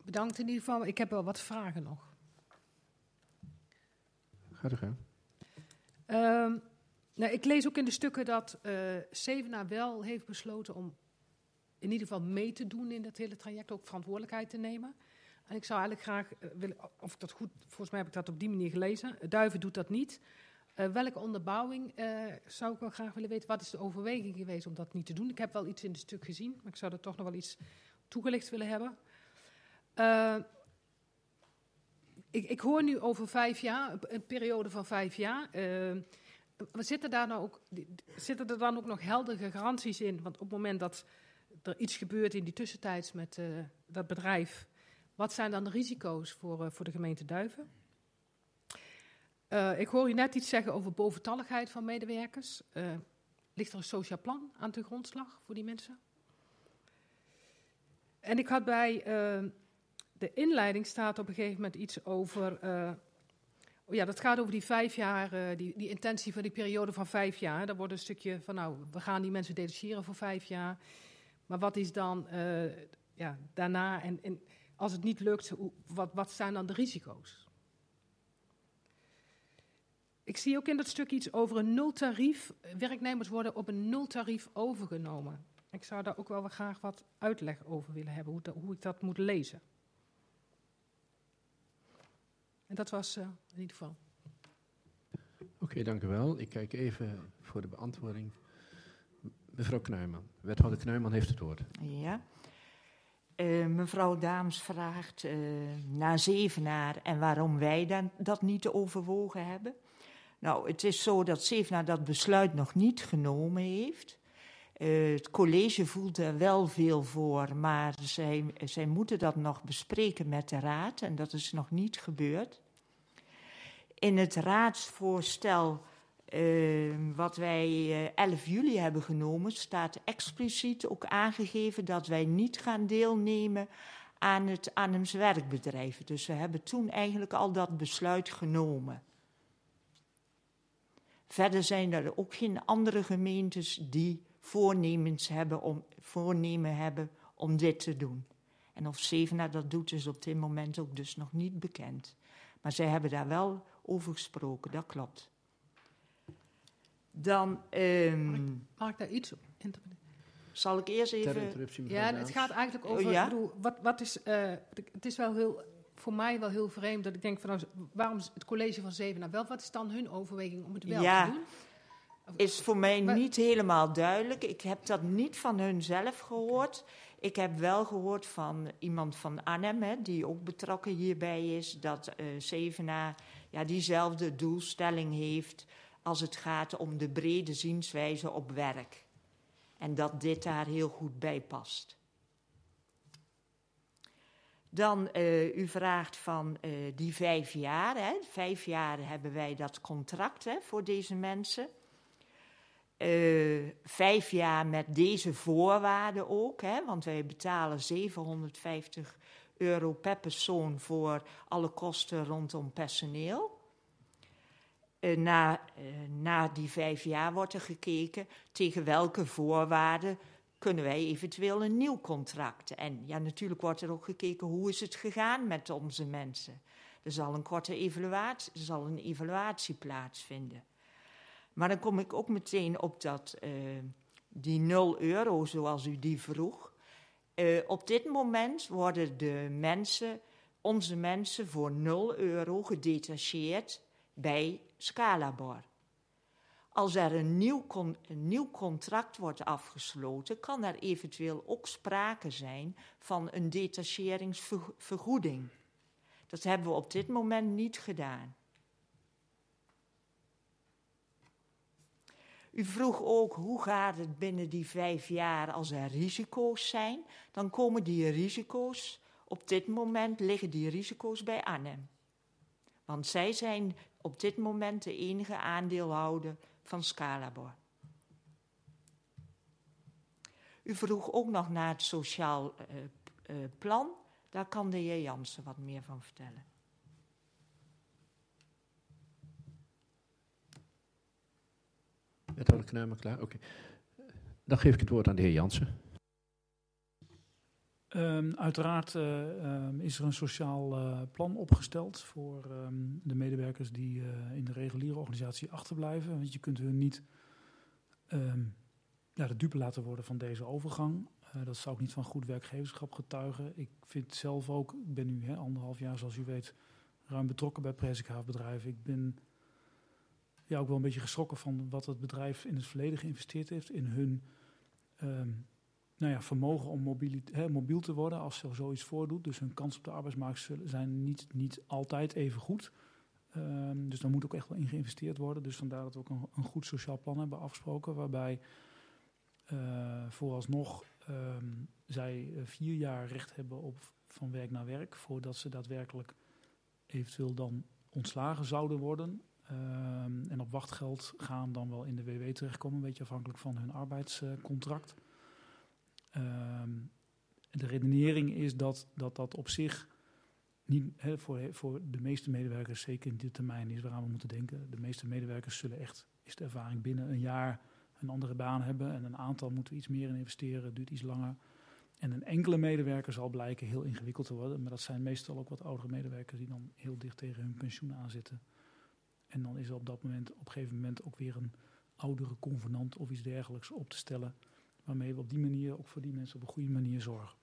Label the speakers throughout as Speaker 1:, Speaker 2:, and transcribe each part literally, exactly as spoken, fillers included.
Speaker 1: Bedankt in ieder geval. Ik heb wel wat vragen nog.
Speaker 2: Ga er gaan.
Speaker 1: Um, nou, ik lees ook in de stukken dat uh, Zevenaar wel heeft besloten om in ieder geval mee te doen in dat hele traject, ook verantwoordelijkheid te nemen. En ik zou eigenlijk graag uh, willen, of ik dat goed, volgens mij heb ik dat op die manier gelezen. Duiven doet dat niet. Uh, welke onderbouwing uh, zou ik wel graag willen weten? Wat is de overweging geweest om dat niet te doen? Ik heb wel iets in het stuk gezien, maar ik zou er toch nog wel iets toegelicht willen hebben. Uh, ik, ik hoor nu over vijf jaar, een periode van vijf jaar. Uh, zitten, daar nou ook, zitten er dan ook nog heldere garanties in? Want op het moment dat er iets gebeurt in die tussentijds met uh, dat bedrijf, wat zijn dan de risico's voor, uh, voor de gemeente Duiven? Uh, ik hoor je net iets zeggen over boventalligheid van medewerkers. Uh, ligt er een sociaal plan aan de grondslag voor die mensen? En ik had bij uh, de inleiding staat op een gegeven moment iets over... Uh, oh ja, dat gaat over die vijf jaar, uh, die, die intentie van die periode van vijf jaar. Daar wordt een stukje van, nou, we gaan die mensen detacheren voor vijf jaar. Maar wat is dan uh, ja, daarna? En, en als het niet lukt, hoe, wat, wat zijn dan de risico's? Ik zie ook in dat stuk iets over een nultarief. Werknemers worden op een nultarief overgenomen. Ik zou daar ook wel graag wat uitleg over willen hebben, hoe, dat, hoe ik dat moet lezen. En dat was uh, in ieder geval.
Speaker 2: Oké, okay, dank u wel. Ik kijk even voor de beantwoording. Mevrouw Knuijman, wethouder Knuijman heeft het woord.
Speaker 3: Ja. Uh, mevrouw Daams vraagt uh, naar Zevenaar en waarom wij dan, dat niet overwogen hebben. Nou, het is zo dat Zevenaar dat besluit nog niet genomen heeft. Uh, het college voelt er wel veel voor, maar zij, zij moeten dat nog bespreken met de raad en dat is nog niet gebeurd. In het raadsvoorstel uh, wat wij uh, elf juli hebben genomen, staat expliciet ook aangegeven dat wij niet gaan deelnemen aan het Arnhems werkbedrijf. Dus we hebben toen eigenlijk al dat besluit genomen. Verder zijn er ook geen andere gemeentes die voornemens hebben om, voornemen hebben om dit te doen. En of Zevenaar dat doet is op dit moment ook dus nog niet bekend. Maar zij hebben daar wel over gesproken, dat klopt. Dan... Um,
Speaker 1: mag, ik, mag ik daar iets op interpreteren?
Speaker 3: Zal ik eerst even...
Speaker 1: Ja, het gaat eigenlijk over...
Speaker 3: Oh, ja?
Speaker 1: Ik bedoel, wat, wat is... Uh, het is wel heel... Voor mij wel heel vreemd dat ik denk van... Nou, waarom het college van Zevenaar wel? Wat is dan hun overweging om het wel
Speaker 3: ja,
Speaker 1: te doen?
Speaker 3: Is voor mij niet helemaal duidelijk. Ik heb dat niet van hun zelf gehoord. Ik heb wel gehoord van iemand van Arnhem, hè, die ook betrokken hierbij is, dat uh, Zevenaar ja, diezelfde doelstelling heeft als het gaat om de brede zienswijze op werk. En dat dit daar heel goed bij past. Dan, uh, u vraagt van uh, die vijf jaar. Hè. Vijf jaar hebben wij dat contract hè, voor deze mensen. Uh, vijf jaar met deze voorwaarden ook, hè, want wij betalen zevenhonderdvijftig euro per persoon voor alle kosten rondom personeel. Uh, na, uh, na die vijf jaar wordt er gekeken tegen welke voorwaarden kunnen wij eventueel een nieuw contract. En ja, natuurlijk wordt er ook gekeken hoe is het gegaan met onze mensen. Er zal een korte evaluatie, er zal een evaluatie plaatsvinden. Maar dan kom ik ook meteen op dat, uh, die nul euro, zoals u die vroeg. Uh, op dit moment worden de mensen, onze mensen voor nul euro gedetacheerd bij Scalabor. Als er een nieuw, con- een nieuw contract wordt afgesloten, kan er eventueel ook sprake zijn van een detacheringsvergoeding. Dat hebben we op dit moment niet gedaan. U vroeg ook, hoe gaat het binnen die vijf jaar als er risico's zijn? Dan komen die risico's, op dit moment liggen die risico's bij Arnhem. Want zij zijn op dit moment de enige aandeelhouder van Scalabor. U vroeg ook nog naar het sociaal uh, uh, plan. Daar kan de heer Jansen wat meer van vertellen.
Speaker 2: Wethouder Knuijman, klaar? Oké. Okay. Dan geef ik het woord aan de heer Jansen.
Speaker 4: Um, uiteraard uh, um, is er een sociaal uh, plan opgesteld voor um, de medewerkers die uh, in de reguliere organisatie achterblijven. Want je kunt hun niet um, ja, de dupe laten worden van deze overgang. Uh, dat zou ook niet van goed werkgeverschap getuigen. Ik vind zelf ook, ik ben nu hè, anderhalf jaar zoals u weet ruim betrokken bij Presikhaaf-bedrijven. Ik ben ja, ook wel een beetje geschrokken van wat het bedrijf in het verleden geïnvesteerd heeft in hun um, nou ja, vermogen om mobiel, hè, mobiel te worden als er zoiets voordoet. Dus hun kansen op de arbeidsmarkt zullen, zijn niet, niet altijd even goed. Um, dus daar moet ook echt wel in geïnvesteerd worden. Dus vandaar dat we ook een, een goed sociaal plan hebben afgesproken, waarbij uh, vooralsnog um, zij uh, vier jaar recht hebben op van werk naar werk, voordat ze daadwerkelijk eventueel dan ontslagen zouden worden. Um, en op wachtgeld gaan dan wel in de W W terechtkomen, een beetje afhankelijk van hun arbeidscontract. Um, de redenering is dat dat, dat op zich niet he, voor, voor de meeste medewerkers, zeker in dit termijn, is waaraan we moeten denken. De meeste medewerkers zullen echt, is de ervaring, binnen een jaar een andere baan hebben. En een aantal moeten we iets meer in investeren, het duurt iets langer. En een enkele medewerker zal blijken heel ingewikkeld te worden. Maar dat zijn meestal ook wat oudere medewerkers die dan heel dicht tegen hun pensioen aanzitten. En dan is er op dat moment, op een gegeven moment ook weer een oudere convenant of iets dergelijks op te stellen, waarmee we op die manier ook voor die mensen op een goede manier zorgen.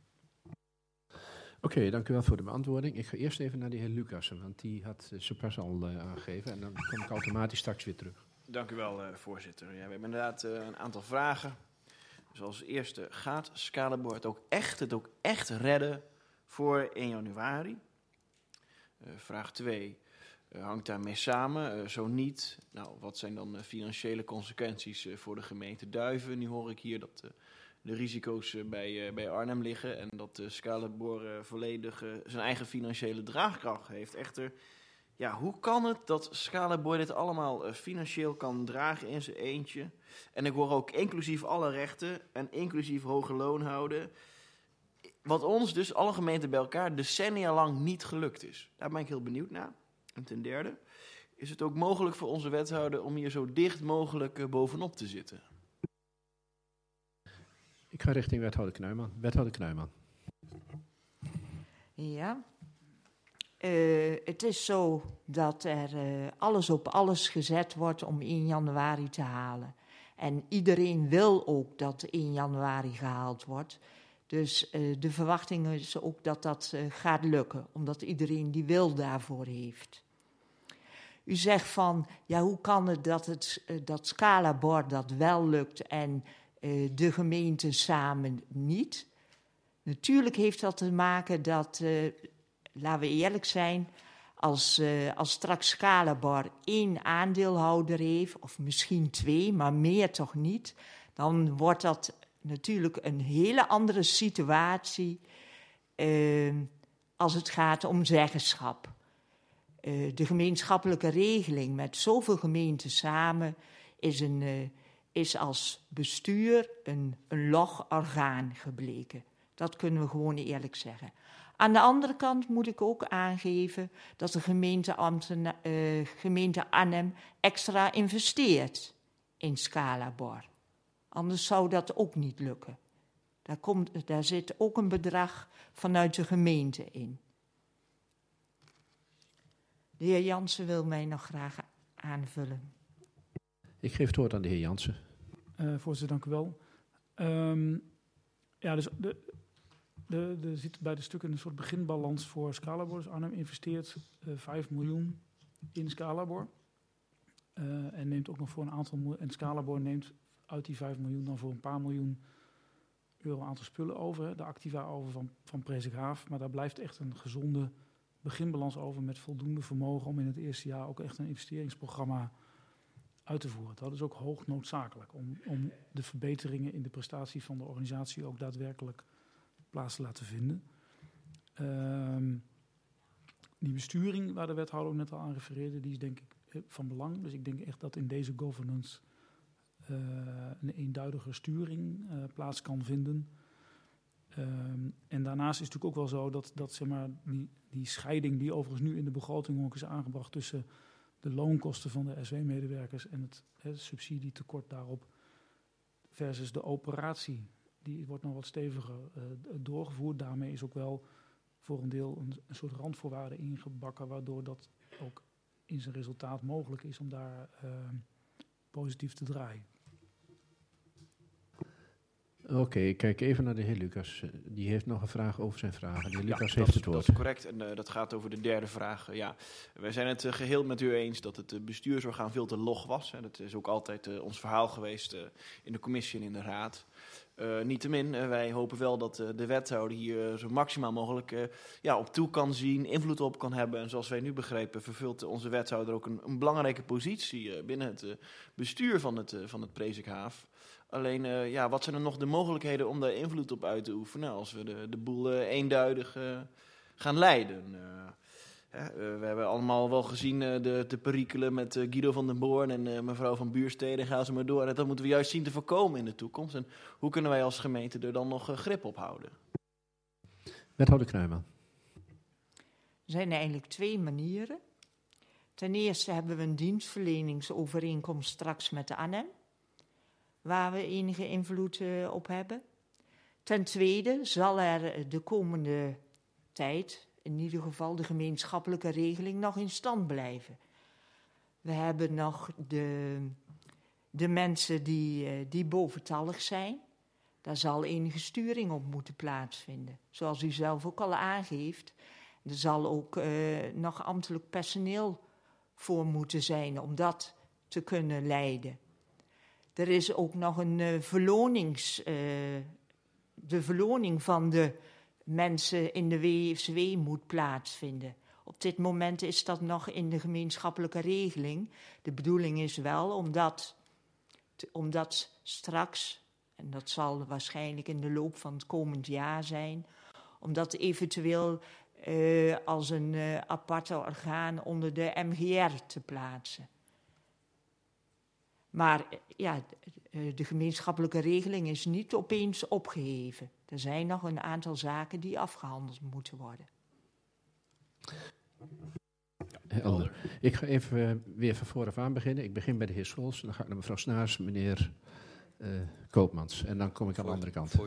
Speaker 2: Oké, okay, dank u wel voor de beantwoording. Ik ga eerst even naar de heer Lucassen, want die had uh, zo pas al uh, aangegeven. En dan kom ik automatisch straks weer terug.
Speaker 5: Dank u wel, uh, voorzitter. Ja, we hebben inderdaad uh, een aantal vragen. Dus als eerste, gaat Scalabor het ook echt, het ook echt redden voor één januari? Uh, vraag twee, uh, hangt daarmee samen? Uh, zo niet, nou, wat zijn dan de financiële consequenties uh, voor de gemeente Duiven? Nu hoor ik hier dat uh, de risico's uh, bij, uh, bij Arnhem liggen en dat uh, Scalabor uh, volledig uh, zijn eigen financiële draagkracht heeft. Echter, ja, hoe kan het dat Scalabor dit allemaal uh, financieel kan dragen in zijn eentje? En ik hoor ook inclusief alle rechten en inclusief hoge loon houden. Wat ons dus, alle gemeenten bij elkaar, decennia lang niet gelukt is. Daar ben ik heel benieuwd naar. En ten derde, is het ook mogelijk voor onze wethouder om hier zo dicht mogelijk uh, bovenop te zitten?
Speaker 2: Ik ga richting wethouder Knuijman. Wethouder Knuijman.
Speaker 3: Ja. Uh, het is zo dat er uh, alles op alles gezet wordt om één januari te halen. En iedereen wil ook dat één januari gehaald wordt. Dus uh, de verwachting is ook dat dat uh, gaat lukken, omdat iedereen die wil daarvoor heeft. U zegt van, ja, hoe kan het dat, het, uh, dat Scalabor dat wel lukt en uh, de gemeenten samen niet? Natuurlijk heeft dat te maken dat, uh, laten we eerlijk zijn, als, uh, als straks Scalabor één aandeelhouder heeft, of misschien twee, maar meer toch niet, dan wordt dat natuurlijk een hele andere situatie uh, als het gaat om zeggenschap. Uh, de gemeenschappelijke regeling met zoveel gemeenten samen is, een, uh, is als bestuur een, een log orgaan gebleken. Dat kunnen we gewoon eerlijk zeggen. Aan de andere kant moet ik ook aangeven dat de gemeente, Ambten, uh, gemeente Arnhem extra investeert in Scalabor. Anders zou dat ook niet lukken. Daar, komt, daar zit ook een bedrag vanuit de gemeente in. De heer Jansen wil mij nog graag aanvullen.
Speaker 2: Ik geef het woord aan de heer Jansen.
Speaker 4: Uh, voorzitter, dank u wel. Um, ja, dus de, de, de zit bij de stukken een soort beginbalans voor Scalabor. Dus Arnhem investeert uh, vijf miljoen in Scalabor. Uh, en neemt ook nog voor een aantal... En Scalabor neemt uit die vijf miljoen dan voor een paar miljoen euro een aantal spullen over. Hè, de activa over van, van Presikhaaf. Maar daar blijft echt een gezonde beginbalans over met voldoende vermogen om in het eerste jaar ook echt een investeringsprogramma uit te voeren. Dat is ook hoog noodzakelijk om, om de verbeteringen in de prestatie van de organisatie ook daadwerkelijk plaats te laten vinden. Um, die besturing waar de wethouder ook net al aan refereerde, die is denk ik van belang. Dus ik denk echt dat in deze governance uh, een eenduidige sturing uh, plaats kan vinden. Um, en daarnaast is het natuurlijk ook wel zo dat, dat zeg maar, die, die scheiding die overigens nu in de begroting ook is aangebracht tussen de loonkosten van de S W-medewerkers en het, het subsidietekort daarop versus de operatie die wordt nog wat steviger uh, doorgevoerd. Daarmee is ook wel voor een deel een, een soort randvoorwaarde ingebakken, waardoor dat ook in zijn resultaat mogelijk is om daar uh, positief te draaien.
Speaker 2: Oké, okay, ik kijk even naar de heer Lucas. Die heeft nog een vraag over zijn vragen. De heer Lucas
Speaker 5: ja,
Speaker 2: heeft
Speaker 5: dat,
Speaker 2: het woord.
Speaker 5: Dat is correct en uh, dat gaat over de derde vraag. Uh, ja, wij zijn het uh, geheel met u eens dat het uh, bestuursorgaan veel te log was. Hè. Dat is ook altijd uh, ons verhaal geweest uh, in de commissie en in de raad. Uh, Niettemin, uh, wij hopen wel dat uh, de wethouder hier uh, zo maximaal mogelijk uh, ja, op toe kan zien, invloed op kan hebben. En zoals wij nu begrepen, vervult onze wethouder ook een, een belangrijke positie uh, binnen het uh, bestuur van het, uh, van het Presikhaaf. Alleen, uh, ja, wat zijn er nog de mogelijkheden om daar invloed op uit te oefenen als we de, de boel uh, eenduidig uh, gaan leiden? Uh, hè, uh, we hebben allemaal wel gezien uh, de, de perikelen met uh, Guido van den Boorn en uh, mevrouw van Buurstede, gaan ze maar door. En dat moeten we juist zien te voorkomen in de toekomst. En hoe kunnen wij als gemeente er dan nog uh, grip op houden?
Speaker 2: Wethouder Knuijman.
Speaker 3: Er zijn eigenlijk twee manieren. Ten eerste hebben we een dienstverleningsovereenkomst straks met de A N E M, waar we enige invloed uh, op hebben. Ten tweede zal er de komende tijd, in ieder geval de gemeenschappelijke regeling, nog in stand blijven. We hebben nog de, de mensen die, uh, die boventallig zijn. Daar zal enige sturing op moeten plaatsvinden. Zoals u zelf ook al aangeeft. Er zal ook uh, nog ambtelijk personeel voor moeten zijn om dat te kunnen leiden. Er is ook nog een uh, verlonings, uh, de verloning van de mensen in de W F W moet plaatsvinden. Op dit moment is dat nog in de gemeenschappelijke regeling. De bedoeling is wel om dat, te, om dat straks, en dat zal waarschijnlijk in de loop van het komend jaar zijn, om dat eventueel uh, als een uh, aparte orgaan onder de M G R te plaatsen. Maar ja, de gemeenschappelijke regeling is niet opeens opgeheven. Er zijn nog een aantal zaken die afgehandeld moeten worden.
Speaker 2: Helder. Ik ga even uh, weer van vooraf aan beginnen. Ik begin bij de heer Scholz, dan ga ik naar mevrouw Snaars, meneer uh, Koopmans. En dan kom ik aan de andere kant.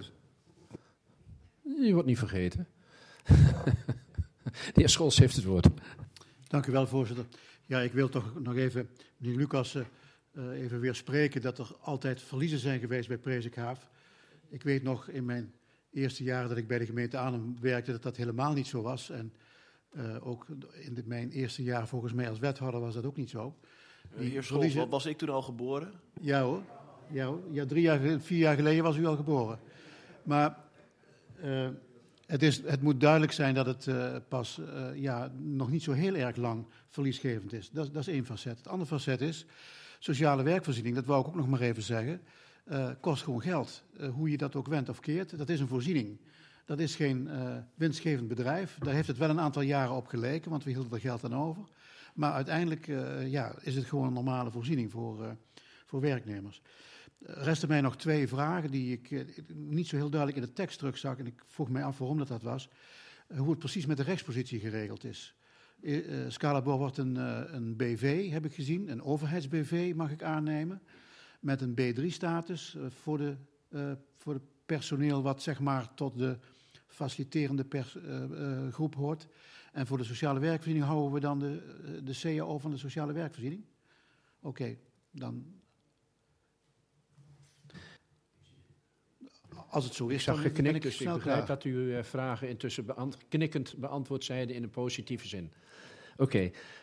Speaker 2: Je wordt niet vergeten. De heer Scholz heeft het woord.
Speaker 6: Dank u wel, voorzitter. Ja, ik wil toch nog even, meneer Lucas, uh, even weer spreken dat er altijd verliezen zijn geweest bij Presikhaaf. Ik weet nog in mijn eerste jaren dat ik bij de gemeente Arnhem werkte dat dat helemaal niet zo was. En uh, ook in de, mijn eerste jaar volgens mij als wethouder was dat ook niet zo.
Speaker 5: Die heer Scholz, verliezen... was ik toen al geboren?
Speaker 6: Ja hoor. Ja, hoor. Ja, drie jaar, vier jaar geleden was u al geboren. Maar uh, het, is, het moet duidelijk zijn dat het uh, pas uh, ja, nog niet zo heel erg lang verliesgevend is. Dat, dat is één facet. Het andere facet is sociale werkvoorziening. Dat wou ik ook nog maar even zeggen. Uh, kost gewoon geld. Uh, hoe je dat ook wendt of keert. Dat is een voorziening. Dat is geen uh, winstgevend bedrijf. Daar heeft het wel een aantal jaren op geleken, want we hielden er geld aan over. Maar uiteindelijk uh, ja, is het gewoon een normale voorziening voor, uh, voor werknemers. Er resten mij nog twee vragen die ik uh, niet zo heel duidelijk in de tekst terugzag. En ik vroeg mij af waarom dat, dat was. Uh, hoe het precies met de rechtspositie geregeld is. Uh, Scalabor wordt een, uh, een B V, heb ik gezien. Een overheids-B V mag ik aannemen. Met een B drie status uh, voor de uh, voor het personeel wat zeg maar tot de faciliterende pers, uh, uh, groep hoort. En voor de sociale werkvoorziening houden we dan de, de C A O van de sociale werkvoorziening? Oké, okay, dan... Als het zo is,
Speaker 2: ik zag
Speaker 6: dan
Speaker 2: geknikt,
Speaker 6: ben ik
Speaker 2: dus ik
Speaker 6: snel
Speaker 2: begrijp
Speaker 6: klaar.
Speaker 2: dat u uh, vragen intussen beant- knikkend beantwoord zijde in een positieve zin. Oké, okay.